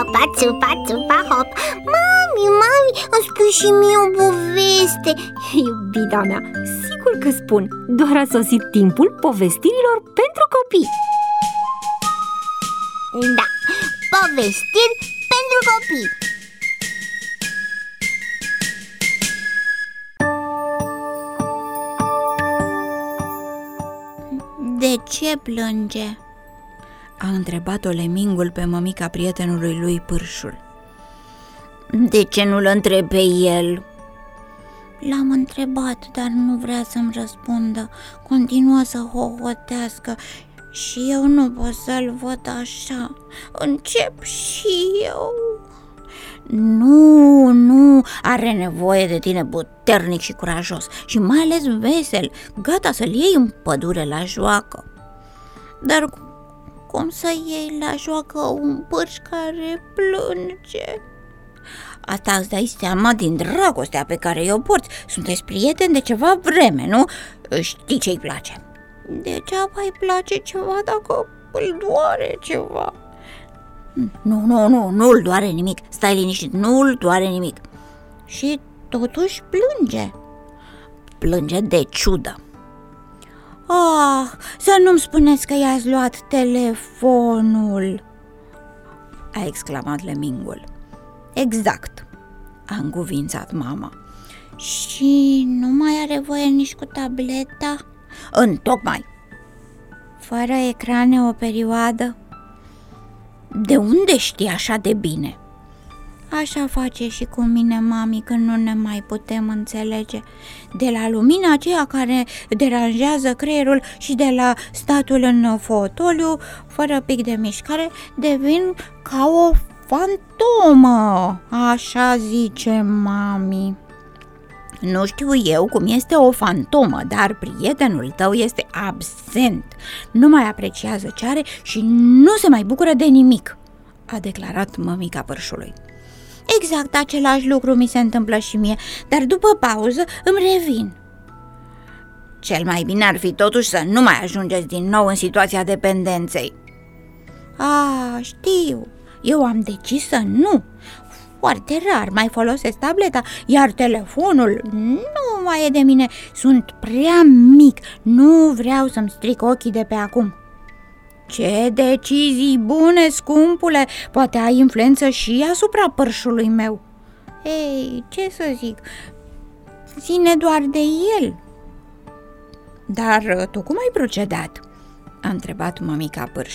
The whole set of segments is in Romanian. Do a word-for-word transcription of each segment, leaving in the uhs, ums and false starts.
hopa, țupa, țupa, hop. Mami, mami, îmi spui și mie o poveste. Iubita mea, sigur că spun. Doar a sosit timpul povestirilor pentru copii. Da, povestiri pentru copii. De ce plânge? A întrebat-o lemingul pe mămica prietenului lui Pârșul. De ce nu-l întreb pe el? L-am întrebat, dar nu vrea să-mi răspundă. Continuă să hohotească și eu nu pot să-l văd așa. Încep și eu. Nu, nu, are nevoie de tine puternic și curajos și mai ales vesel, gata să-l iei în pădure la joacă. Dar cum să iei la joacă un pârș care plânge? Asta îți dai seama din dragostea pe care o porți. Sunteți prieteni de ceva vreme, nu? Știi ce-i place. Degeaba îi place ceva dacă îl doare ceva. Nu, nu, nu, nu-l doare nimic. Stai liniștit, nu-l doare nimic. Și totuși plânge. Plânge de ciudă. Ah, să nu-mi spuneți că i-ați luat telefonul, a exclamat lemingul. Exact, a încuvințat mama. Și nu mai are voie nici cu tableta? Întocmai. Fără ecrane o perioadă? De unde știi așa de bine? Așa face și cu mine mami când nu ne mai putem înțelege. De la lumina aceea care deranjează creierul și de la statul în fotoliu, fără pic de mișcare, devin ca o fantomă, așa zice mami. Nu știu eu cum este o fantomă, dar prietenul tău este absent. Nu mai apreciază ce are și nu se mai bucură de nimic, a declarat mămica Pârșului. Exact același lucru mi se întâmplă și mie, dar după pauză îmi revin. Cel mai bine ar fi totuși să nu mai ajungeți din nou în situația dependenței. A, știu, eu am decis să nu. Foarte rar mai folosesc tableta, iar telefonul nu mai e de mine. Sunt prea mic, nu vreau să-mi stric ochii de pe acum. Ce decizii bune, scumpule! Poate ai influență și asupra pârșului meu. Ei, ce să zic, ține doar de el. Dar tu cum ai procedat? A întrebat mămica Pârș.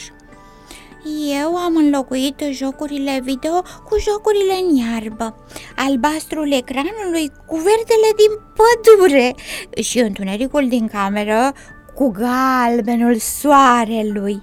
Eu am înlocuit jocurile video cu jocurile în iarbă, albastrul ecranului cu verdele din pădure și întunericul din cameră cu galbenul soarelui.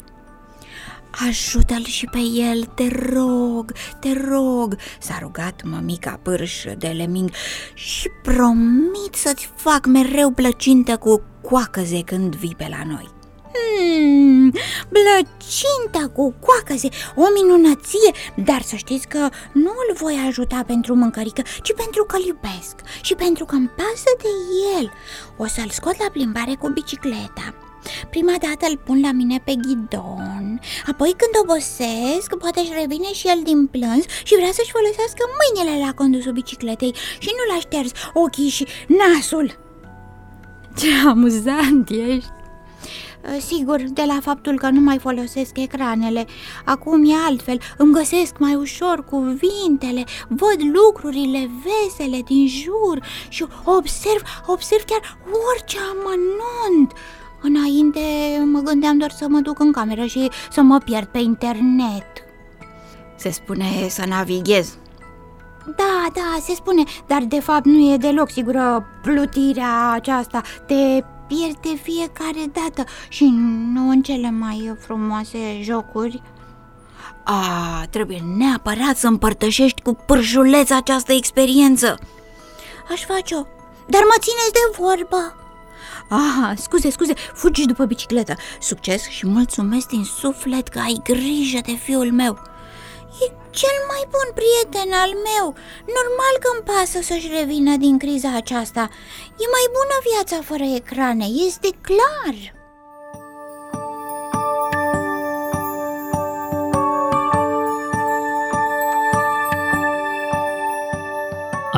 Ajută-l și pe el, te rog, te rog, s-a rugat mămica Pârș de leming, și promit să-ți fac mereu plăcintă cu coacăze când vii pe la noi. Hmm, plăcinta cu coacăze, o minunăție, dar să știți că nu îl voi ajuta pentru mâncărică, ci pentru că îl iubesc și pentru că îmi pasă de el. O să-l scot la plimbare cu bicicleta. Prima dată îl pun la mine pe ghidon, apoi când obosesc, poate își revine și el din plâns și vrea să-și folosească mâinile la condusul bicicletei și nu l-a șters ochii și nasul. Ce amuzant ești! Sigur, de la faptul că nu mai folosesc ecranele. Acum e altfel, îmi găsesc mai ușor cuvintele, văd lucrurile vesele din jur și observ, observ chiar orice amănunt. Înainte mă gândeam doar să mă duc în cameră și să mă pierd pe internet. Se spune să navighez. Da, da, se spune, dar de fapt nu e deloc sigură plutirea aceasta. Te pierde fiecare dată și nu în cele mai frumoase jocuri. A, trebuie neapărat să împărtășești cu Pârșuleț această experiență. Aș face-o, dar mă țineți de vorbă. Ah, scuze, scuze, fugi după bicicletă. Succes și mulțumesc din suflet că ai grijă de fiul meu. E cel mai bun prieten al meu. Normal că îmi pasă să-și revină din criza aceasta. E mai bună viața fără ecrane, este clar.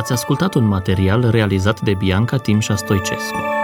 Ați ascultat un material realizat de Bianca Timșa Stoicescu.